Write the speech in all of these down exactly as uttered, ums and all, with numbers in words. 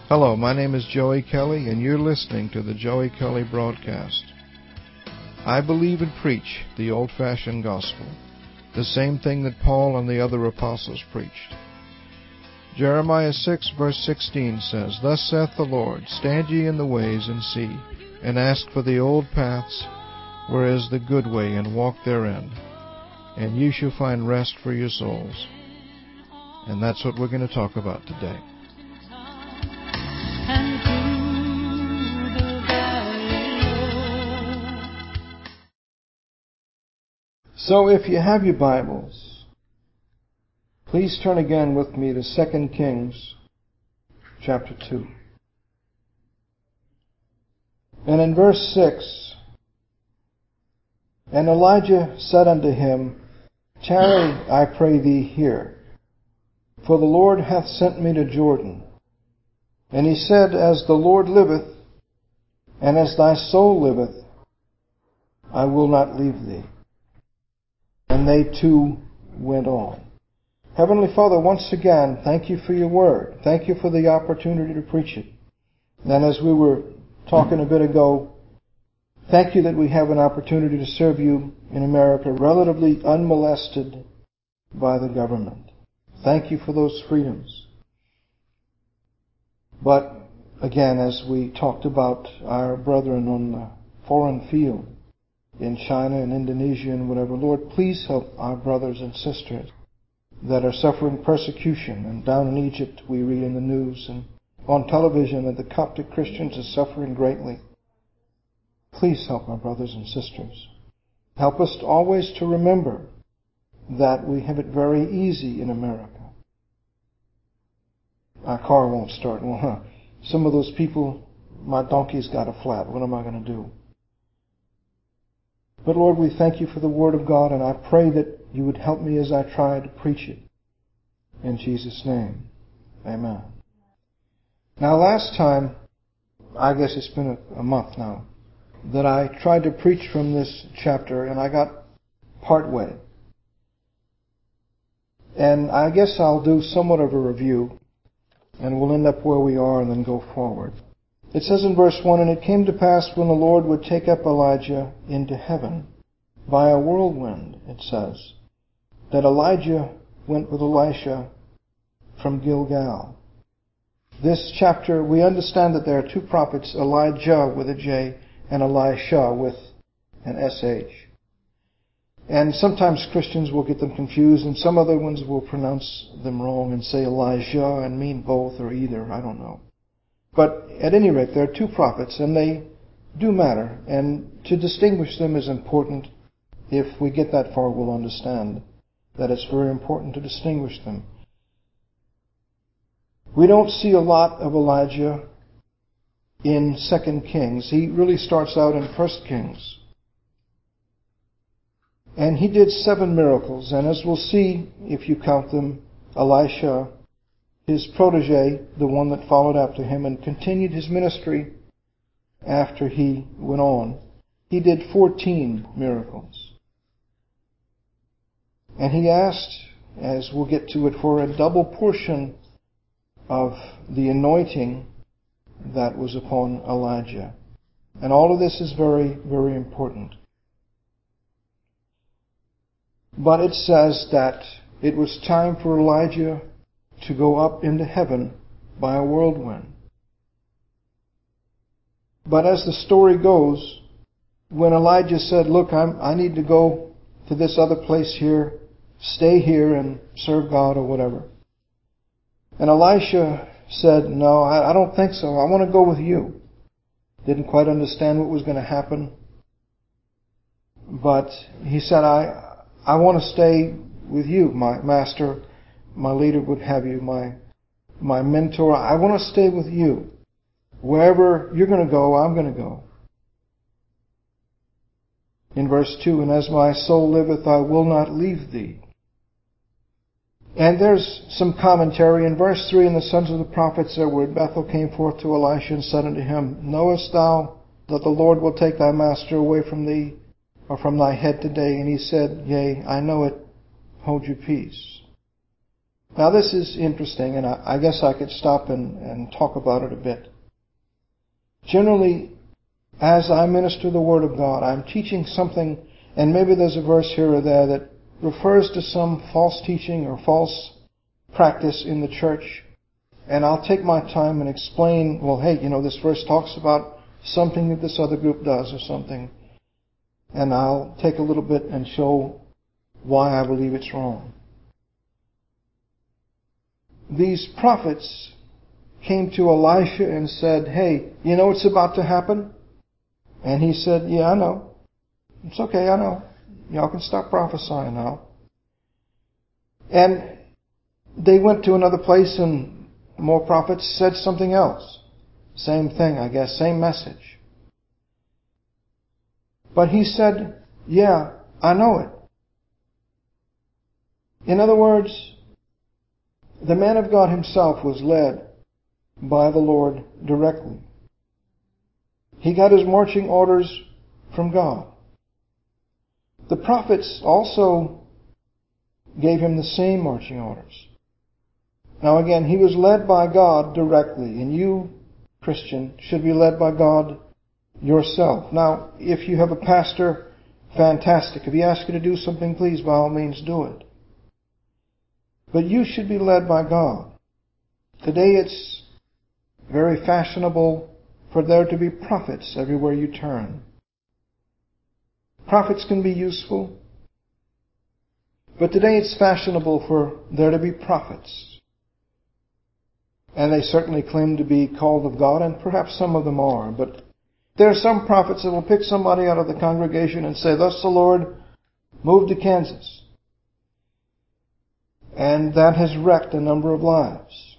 Hello, my name is Joey Kelly, and you're listening to the Joey Kelly Broadcast. I believe and preach the old-fashioned gospel, the same thing that Paul and the other apostles preached. Jeremiah six, verse sixteen says, Thus saith the Lord, Stand ye in the ways and see, and ask for the old paths, where is the good way, and walk therein, and ye shall find rest for your souls. And that's what we're going to talk about today. So if you have your Bibles, please turn again with me to Second Kings chapter two. And in verse six, And Elijah said unto him, Tarry, I pray thee, here, for the Lord hath sent me to Jordan. And he said, As the Lord liveth, and as thy soul liveth, I will not leave thee. And they two went on. Heavenly Father, once again, thank you for your word. Thank you for the opportunity to preach it. And as we were talking a bit ago, thank you that we have an opportunity to serve you in America relatively unmolested by the government. Thank you for those freedoms. But again, as we talked about our brethren on the foreign field, in China and Indonesia and whatever, Lord, please help our brothers and sisters that are suffering persecution. And down in Egypt, we read in the news and on television that the Coptic Christians are suffering greatly. Please help our brothers and sisters. Help us always to remember that we have it very easy in America. Our car won't start. Well, huh, some of those people, my donkey's got a flat. What am I going to do? But Lord, we thank you for the Word of God, and I pray that you would help me as I try to preach it. In Jesus' name, amen. Now last time, I guess it's been a, a month now, that I tried to preach from this chapter, and I got part way. And I guess I'll do somewhat of a review, and we'll end up where we are and then go forward. It says in verse one, And it came to pass when the Lord would take up Elijah into heaven by a whirlwind, it says, that Elijah went with Elisha from Gilgal. This chapter, we understand that there are two prophets, Elijah with a J and Elisha with an S H. And sometimes Christians will get them confused, and some other ones will pronounce them wrong and say Elijah and mean both or either. I don't know. But at any rate, there are two prophets, and they do matter. And to distinguish them is important. If we get that far, we'll understand that it's very important to distinguish them. We don't see a lot of Elijah in Second Kings. He really starts out in First Kings. And he did seven miracles. And as we'll see, if you count them, Elisha, his protege, the one that followed after him and continued his ministry after he went on, he did fourteen miracles. And he asked, as we'll get to it, for a double portion of the anointing that was upon Elijah. And all of this is very, very important. But it says that it was time for Elijah to go up into heaven by a whirlwind. But as the story goes, when Elijah said, Look, I'm, I need to go to this other place here, stay here and serve God or whatever. And Elisha said, No, I, I don't think so. I want to go with you. Didn't quite understand what was going to happen. But he said, I, I want to stay with you, my master. My leader would have you, my my mentor. I want to stay with you. Wherever you're going to go, I'm going to go. In verse two, And as my soul liveth, I will not leave thee. And there's some commentary. In verse three, And the sons of the prophets that were at Bethel came forth to Elisha and said unto him, Knowest thou that the Lord will take thy master away from thee, or from thy head today? And he said, Yea, I know it. Hold your peace. Now this is interesting, and I, I guess I could stop and, and talk about it a bit. Generally, as I minister the Word of God, I'm teaching something, and maybe there's a verse here or there that refers to some false teaching or false practice in the church. And I'll take my time and explain, well, hey, you know, this verse talks about something that this other group does or something. And I'll take a little bit and show why I believe it's wrong. These prophets came to Elisha and said, hey, you know what's about to happen? And he said, yeah, I know. It's okay, I know. Y'all can stop prophesying now. And they went to another place and more prophets said something else. Same thing, I guess, same message. But he said, yeah, I know it. In other words, the man of God himself was led by the Lord directly. He got his marching orders from God. The prophets also gave him the same marching orders. Now again, he was led by God directly, and you, Christian, should be led by God yourself. Now, if you have a pastor, fantastic. If he asks you to do something, please, by all means, do it. But you should be led by God. Today it's very fashionable for there to be prophets everywhere you turn. Prophets can be useful, but today it's fashionable for there to be prophets. And they certainly claim to be called of God, and perhaps some of them are. But there are some prophets that will pick somebody out of the congregation and say, thus the Lord, move to Kansas. And that has wrecked a number of lives.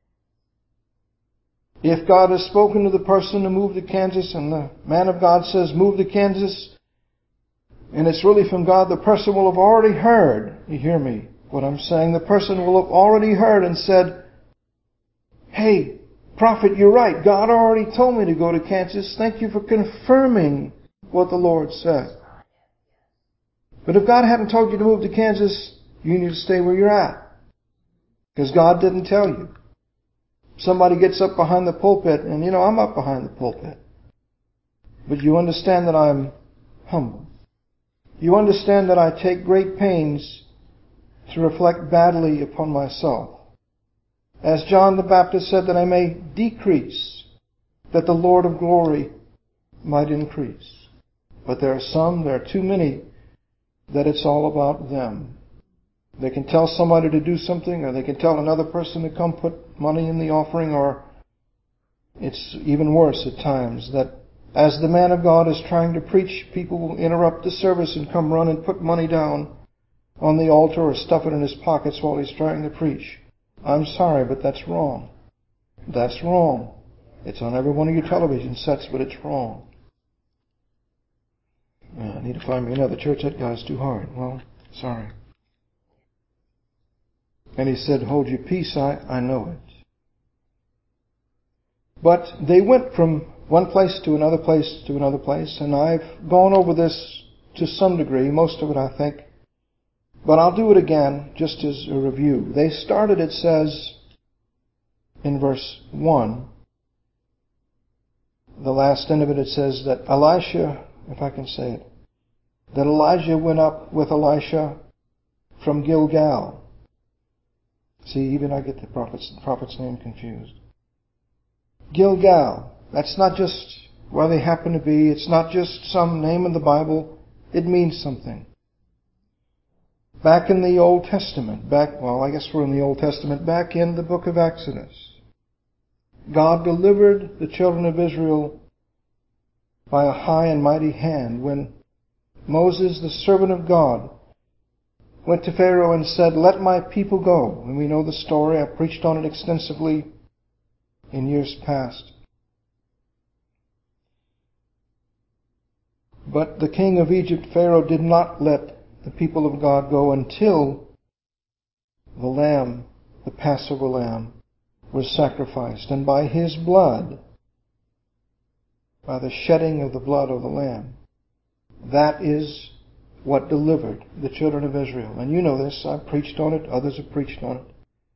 If God has spoken to the person to move to Kansas, and the man of God says, move to Kansas, and it's really from God, the person will have already heard. You hear me? What I'm saying? The person will have already heard and said, hey, prophet, you're right. God already told me to go to Kansas. Thank you for confirming what the Lord said. But if God hadn't told you to move to Kansas, you need to stay where you're at. Because God didn't tell you. Somebody gets up behind the pulpit, and you know, I'm up behind the pulpit. But you understand that I'm humble. You understand that I take great pains to reflect badly upon myself. As John the Baptist said, that I may decrease, that the Lord of glory might increase. But there are some, there are too many, that it's all about them. They can tell somebody to do something, or they can tell another person to come put money in the offering, or it's even worse at times that as the man of God is trying to preach, people will interrupt the service and come run and put money down on the altar or stuff it in his pockets while he's trying to preach. I'm sorry, but that's wrong. That's wrong. It's on every one of your television sets, but it's wrong. Uh, I need to find me another church. That guy's too hard. Well, sorry. And he said, hold your peace, I, I know it. But they went from one place to another place to another place, and I've gone over this to some degree, most of it I think. But I'll do it again, just as a review. They started, it says, in verse one, the last end of it, it says that Elisha, if I can say it, that Elijah went up with Elisha from Gilgal. See, even I get the prophet's, the prophet's name confused. Gilgal. That's not just where they happen to be. It's not just some name in the Bible. It means something. Back in the Old Testament, back, well, I guess we're in the Old Testament, back in the book of Exodus, God delivered the children of Israel by a high and mighty hand when Moses, the servant of God, went to Pharaoh and said, let my people go. And we know the story. I preached on it extensively in years past. But the king of Egypt, Pharaoh, did not let the people of God go until the lamb, the Passover lamb, was sacrificed. And by his blood, by the shedding of the blood of the lamb, that is what delivered the children of Israel. And you know this. I've preached on it. Others have preached on it.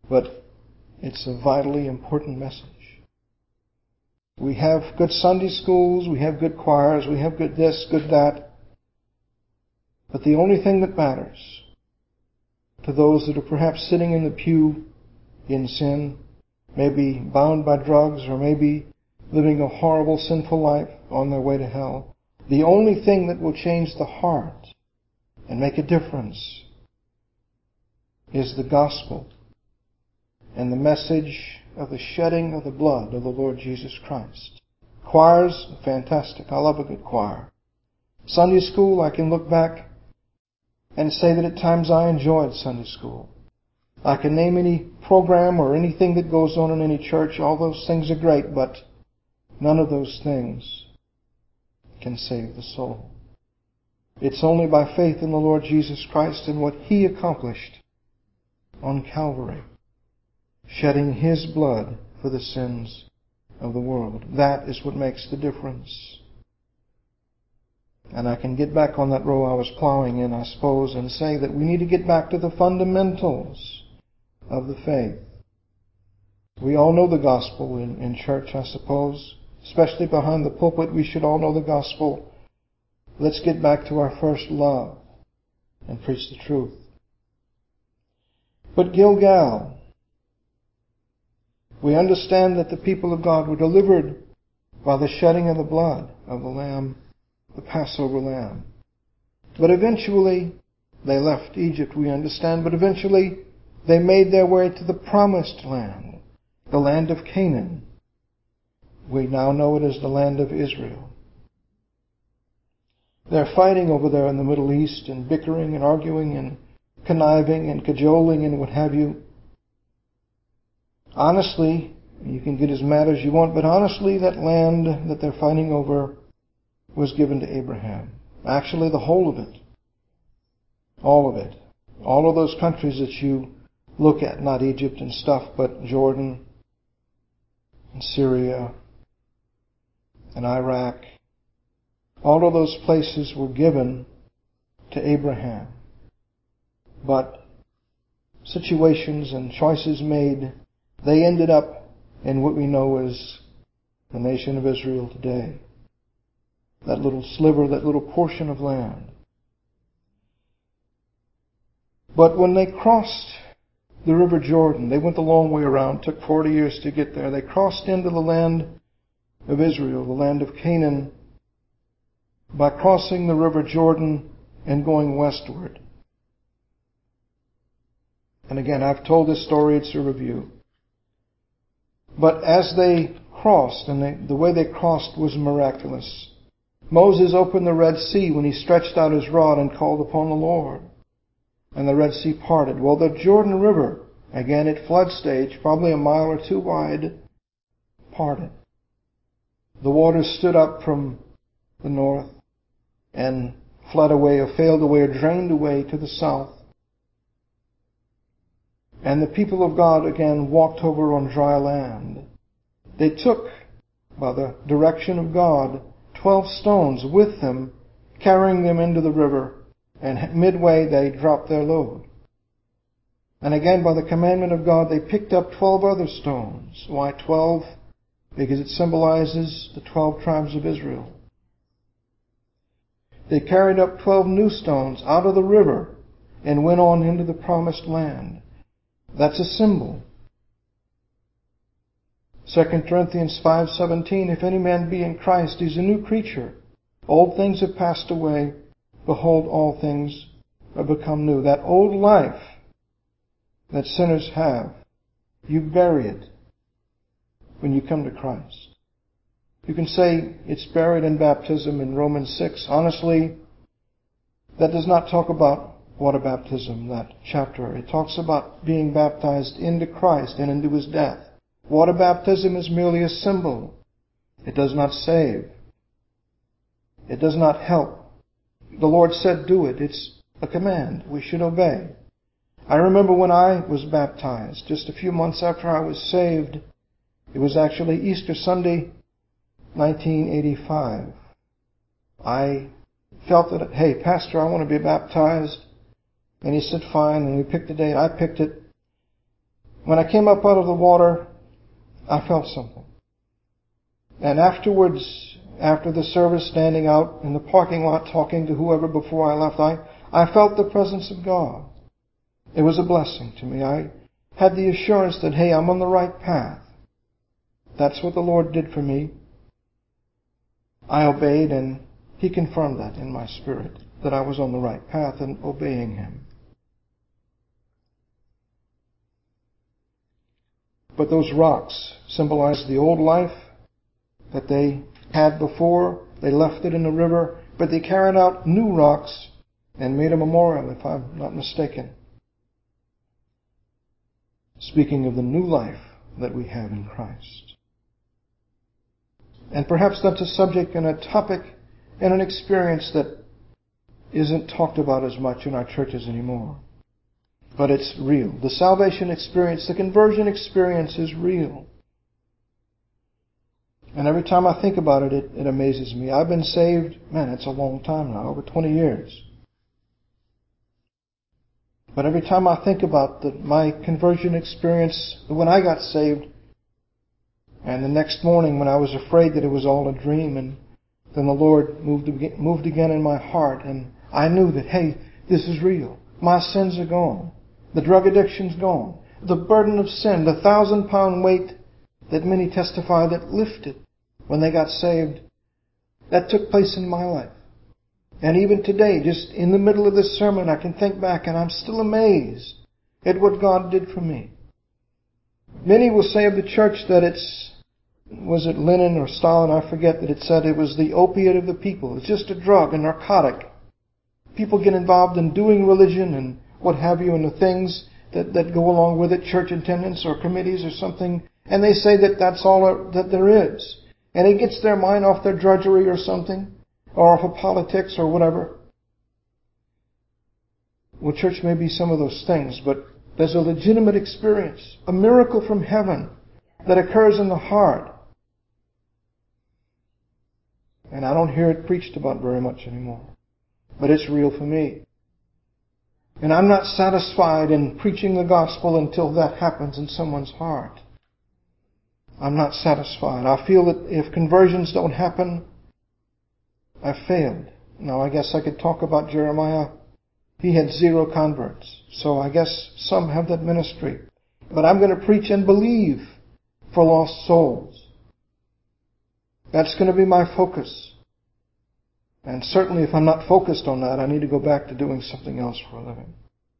but it's a vitally important message. We have good Sunday schools, we have good choirs, we have good this, good that. But the only thing that matters to those that are perhaps sitting in the pew in sin, maybe bound by drugs or maybe living a horrible sinful life on their way to hell, the only thing that will change the heart and make a difference is the gospel and the message of the shedding of the blood of the Lord Jesus Christ. Choirs, fantastic. I love a good choir. Sunday school, I can look back and say that at times I enjoyed Sunday school. I can name any program or anything that goes on in any church. All those things are great, but none of those things can save the soul. It's only by faith in the Lord Jesus Christ and what He accomplished on Calvary, shedding His blood for the sins of the world. That is what makes the difference. And I can get back on that row I was plowing in, I suppose, and say that we need to get back to the fundamentals of the faith. We all know the gospel in, in church, I suppose. Especially behind the pulpit, we should all know the gospel. Let's get back to our first love and preach the truth. But Gilgal, we understand that the people of God were delivered by the shedding of the blood of the Lamb, the Passover Lamb. But eventually, they left Egypt, we understand, but eventually they made their way to the promised land, the land of Canaan. We now know it as the land of Israel. They're fighting over there in the Middle East and bickering and arguing and conniving and cajoling and what have you. Honestly, you can get as mad as you want, but honestly, that land that they're fighting over was given to Abraham. Actually, the whole of it. All of it. All of those countries that you look at, not Egypt and stuff, but Jordan and Syria and Iraq. All of those places were given to Abraham. But situations and choices made, they ended up in what we know as the nation of Israel today. That little sliver, that little portion of land. But when they crossed the River Jordan, they went the long way around, took forty years to get there. They crossed into the land of Israel, the land of Canaan, by crossing the River Jordan and going westward. And again, I've told this story, it's a review. But as they crossed, and they, the way they crossed was miraculous. Moses opened the Red Sea when he stretched out his rod and called upon the Lord. And the Red Sea parted. Well, the Jordan River, again at flood stage, probably a mile or two wide, parted. The waters stood up from the north and fled away or failed away or drained away to the south. And the people of God again walked over on dry land. They took, by the direction of God, twelve stones with them, carrying them into the river, and midway they dropped their load. And again, by the commandment of God, they picked up twelve other stones. Why twelve? Because it symbolizes the twelve tribes of Israel. They carried up twelve new stones out of the river and went on into the promised land. That's a symbol. Second Corinthians five seventeen, if any man be in Christ, he's a new creature. Old things have passed away. Behold, all things are become new. That old life that sinners have, you bury it when you come to Christ. You can say it's buried in baptism in Romans six. Honestly, that does not talk about water baptism, that chapter. It talks about being baptized into Christ and into His death. Water baptism is merely a symbol. It does not save. It does not help. The Lord said, do it. It's a command. We should obey. I remember when I was baptized, just a few months after I was saved, it was actually Easter Sunday, nineteen eighty-five. I felt that, hey, Pastor, I want to be baptized. And he said, fine. And we picked a date. I picked it. When I came up out of the water, I felt something. And afterwards, after the service, standing out in the parking lot talking to whoever before I left, I, I felt the presence of God. It was a blessing to me. I had the assurance that, hey, I'm on the right path. That's what the Lord did for me. I obeyed, and He confirmed that in my spirit, that I was on the right path and obeying Him. But those rocks symbolize the old life that they had before. They left it in the river, but they carried out new rocks and made a memorial, if I'm not mistaken. Speaking of the new life that we have in Christ. And perhaps that's a subject and a topic and an experience that isn't talked about as much in our churches anymore. But it's real. The salvation experience, the conversion experience is real. And every time I think about it, it, it amazes me. I've been saved, man, it's a long time now, over twenty years. But every time I think about the, my conversion experience, when I got saved, and the next morning when I was afraid that it was all a dream, and then the Lord moved, moved again in my heart, and I knew that, hey, this is real. My sins are gone. The drug addiction's gone. The burden of sin, the thousand pound weight that many testify that lifted when they got saved, that took place in my life. And even today, just in the middle of this sermon, I can think back and I'm still amazed at what God did for me. Many will say of the church that it's, was it Lenin or Stalin, I forget, that it said it was the opiate of the people. It's just a drug, a narcotic. People get involved in doing religion and what have you, and the things that, that go along with it, church attendance or committees or something, and they say that that's all that there is. And it gets their mind off their drudgery or something, or off of politics or whatever. Well, church may be some of those things, but there's a legitimate experience, a miracle from heaven that occurs in the heart. And I don't hear it preached about very much anymore. But it's real for me. And I'm not satisfied in preaching the gospel until that happens in someone's heart. I'm not satisfied. I feel that if conversions don't happen, I've failed. Now, I guess I could talk about Jeremiah. He had zero converts. So I guess some have that ministry. But I'm going to preach and believe for lost souls. That's going to be my focus. And certainly if I'm not focused on that, I need to go back to doing something else for a living.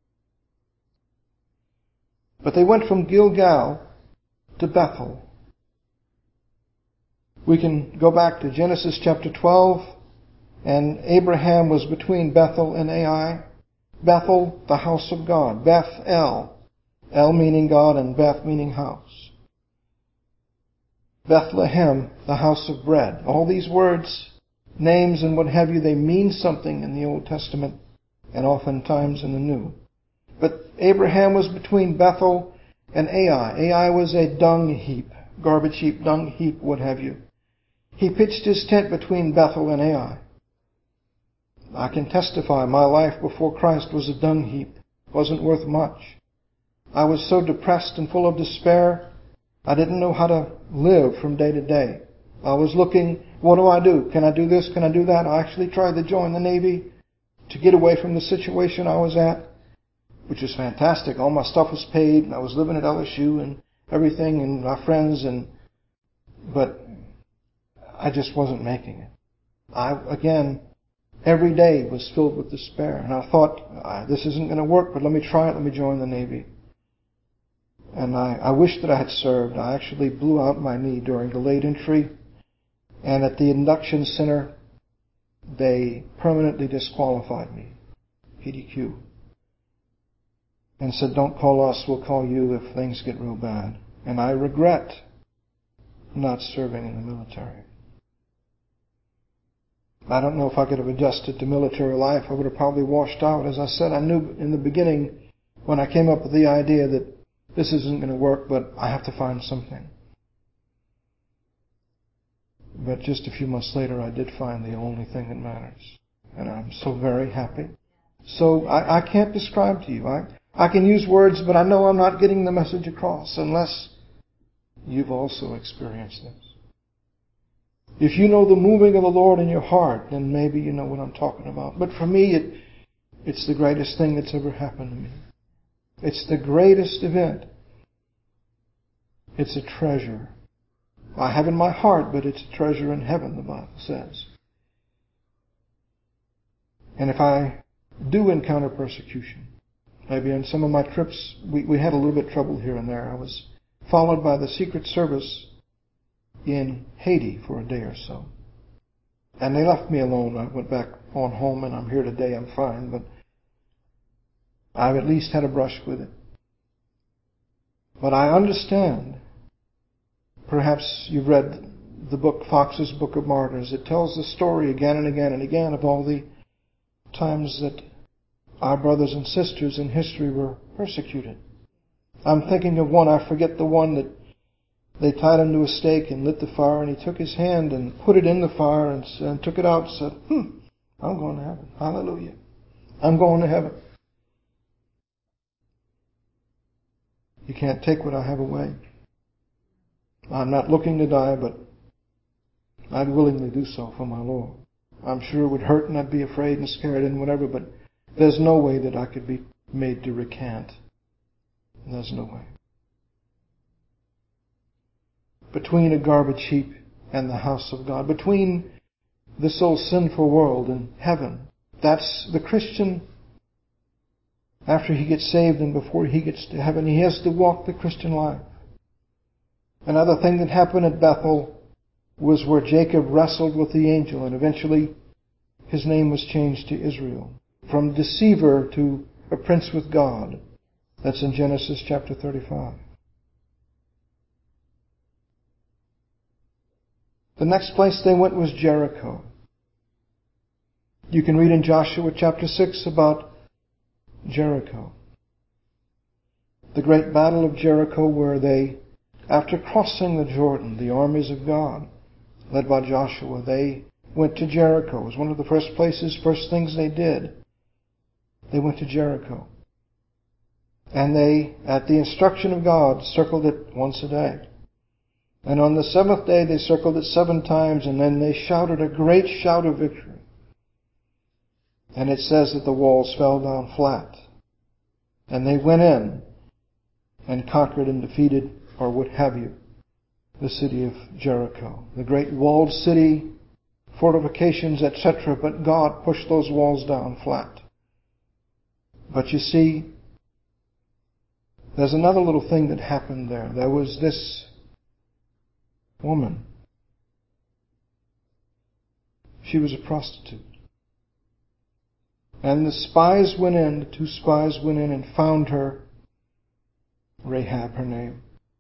But they went from Gilgal to Bethel. We can go back to Genesis chapter twelve, and Abraham was between Bethel and Ai. Bethel, the house of God. Beth El. El meaning God and Beth meaning house. Bethlehem, the house of bread. All these words, names and what have you, they mean something in the Old Testament and oftentimes in the New. But Abraham was between Bethel and Ai. Ai was a dung heap, garbage heap, dung heap, what have you. He pitched his tent between Bethel and Ai. I can testify my life before Christ was a dung heap. It wasn't worth much. I was so depressed and full of despair, I didn't know how to live from day to day. I was looking, what do I do? Can I do this? Can I do that? I actually tried to join the Navy to get away from the situation I was at, which was fantastic. All my stuff was paid, and I was living at L S U and everything, and my friends, and but I just wasn't making it. I, again, every day was filled with despair, and I thought, this isn't going to work, but let me try it, let me join the Navy. And I, I wish that I had served. I actually blew out my knee during delayed entry. And at the induction center, they permanently disqualified me, P D Q. And said, don't call us, we'll call you if things get real bad. And I regret not serving in the military. I don't know if I could have adjusted to military life. I would have probably washed out. As I said, I knew in the beginning when I came up with the idea that this isn't going to work, but I have to find something. But just a few months later, I did find the only thing that matters. And I'm so very happy. So I, I can't describe to you. I, I can use words, but I know I'm not getting the message across unless you've also experienced this. If you know the moving of the Lord in your heart, then maybe you know what I'm talking about. But for me, it, it's the greatest thing that's ever happened to me. It's the greatest event. It's a treasure I have in my heart, but it's a treasure in heaven, the Bible says. And if I do encounter persecution, maybe on some of my trips, we, we had a little bit of trouble here and there. I was followed by the Secret Service in Haiti for a day or so. And they left me alone. I went back on home and I'm here today. I'm fine, but I've at least had a brush with it. But I understand. Perhaps you've read the book, Fox's Book of Martyrs. It tells the story again and again and again of all the times that our brothers and sisters in history were persecuted. I'm thinking of one, I forget the one that they tied him to a stake and lit the fire, and he took his hand and put it in the fire and, and took it out and said, hmm, I'm going to heaven. Hallelujah. I'm going to heaven. You can't take what I have away. I'm not looking to die, but I'd willingly do so for my Lord. I'm sure it would hurt and I'd be afraid and scared and whatever, but there's no way that I could be made to recant. There's no way. Between a garbage heap and the house of God, between this old sinful world and heaven, that's the Christian. After he gets saved and before he gets to heaven, he has to walk the Christian life. Another thing that happened at Bethel was where Jacob wrestled with the angel, and eventually his name was changed to Israel. From deceiver to a prince with God. That's in Genesis chapter thirty-five. The next place they went was Jericho. You can read in Joshua chapter six about Jericho. The great battle of Jericho, where they, after crossing the Jordan, the armies of God, led by Joshua, they went to Jericho. It was one of the first places, first things they did. They went to Jericho. And they, at the instruction of God, circled it once a day. And on the seventh day they circled it seven times, and then they shouted a great shout of victory. And it says that the walls fell down flat. And they went in and conquered and defeated, or what have you, the city of Jericho. The great walled city, fortifications, et cetera. But God pushed those walls down flat. But you see, there's another little thing that happened there. There was this woman. She was a prostitute. And the spies went in, the two spies went in and found her, Rahab her name.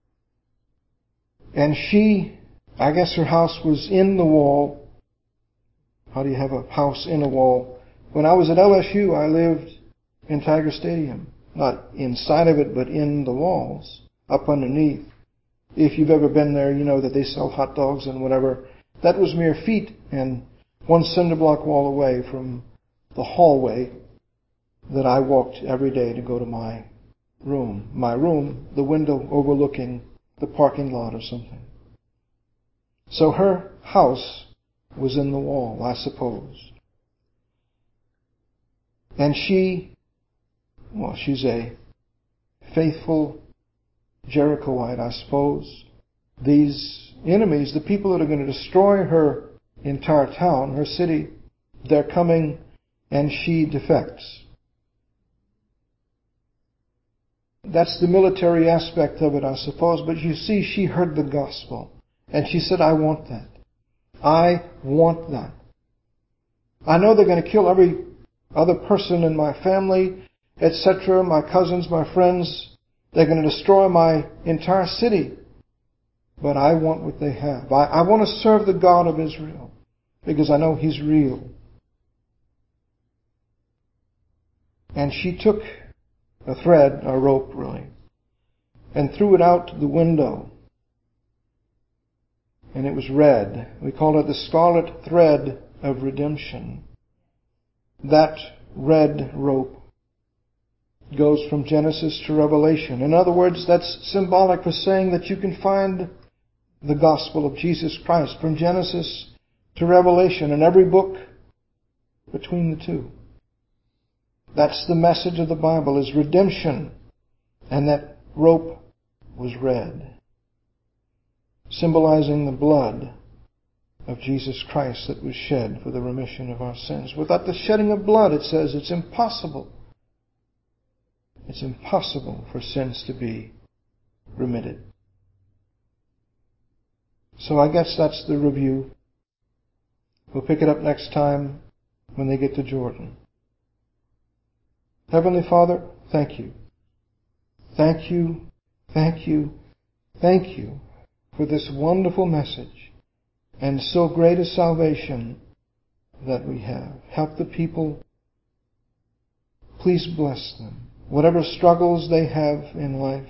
And she, I guess her house was in the wall. How do you have a house in a wall? When I was at L S U, I lived in Tiger Stadium. Not inside of it, but in the walls, up underneath. If you've ever been there, you know that they sell hot dogs and whatever. That was mere feet and one cinder block wall away from the hallway that I walked every day to go to my room. My room, the window overlooking the parking lot or something. So her house was in the wall, I suppose. And she, well, she's a faithful Jerichoite, I suppose. These enemies, the people that are going to destroy her entire town, her city, they're coming, and she defects. That's the military aspect of it, I suppose. But you see, she heard the gospel. And she said, I want that. I want that. I know they're going to kill every other person in my family, et cetera, my cousins, my friends. They're going to destroy my entire city. But I want what they have. I, I want to serve the God of Israel because I know He's real. And she took a thread, a rope really, and threw it out the window. And it was red. We call it the scarlet thread of redemption. That red rope goes from Genesis to Revelation. In other words, that's symbolic for saying that you can find the gospel of Jesus Christ from Genesis to Revelation in every book between the two. That's the message of the Bible, is redemption. And that rope was red, symbolizing the blood of Jesus Christ that was shed for the remission of our sins. Without the shedding of blood, it says, it's impossible. It's impossible for sins to be remitted. So I guess that's the review. We'll pick it up next time when they get to Jordan. Heavenly Father, thank you. Thank you, thank you, thank you for this wonderful message and so great a salvation that we have. Help the people. Please bless them. Whatever struggles they have in life,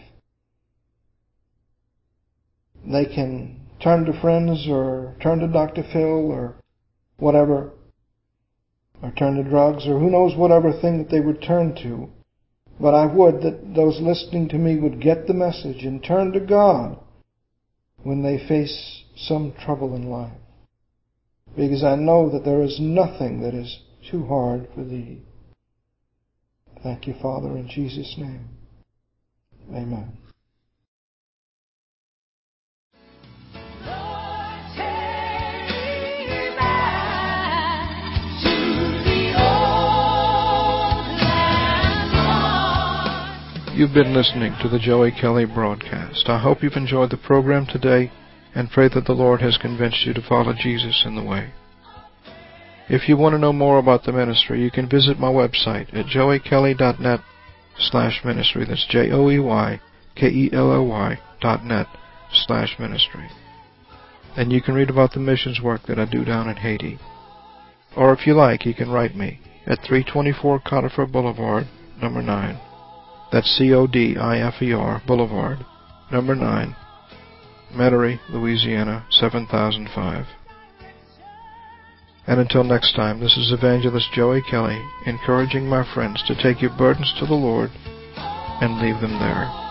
they can turn to friends or turn to Doctor Phil or whatever, or turn to drugs or who knows whatever thing that they would turn to. But I would that those listening to me would get the message and turn to God when they face some trouble in life. Because I know that there is nothing that is too hard for Thee. Thank you, Father, in Jesus' name. Amen. You've been listening to the Joey Kelly broadcast. I hope you've enjoyed the program today and pray that the Lord has convinced you to follow Jesus in the way. If you want to know more about the ministry, you can visit my website at joey kelly dot net slash ministry. That's J O E Y K E L L Y dot net slash ministry. And you can read about the missions work that I do down in Haiti. Or if you like, you can write me at three twenty-four Conifer Boulevard, number nine. That's C O D I F E R Boulevard, number nine, Metairie, Louisiana, seven thousand five. And until next time, this is Evangelist Joey Kelly, encouraging my friends to take your burdens to the Lord and leave them there.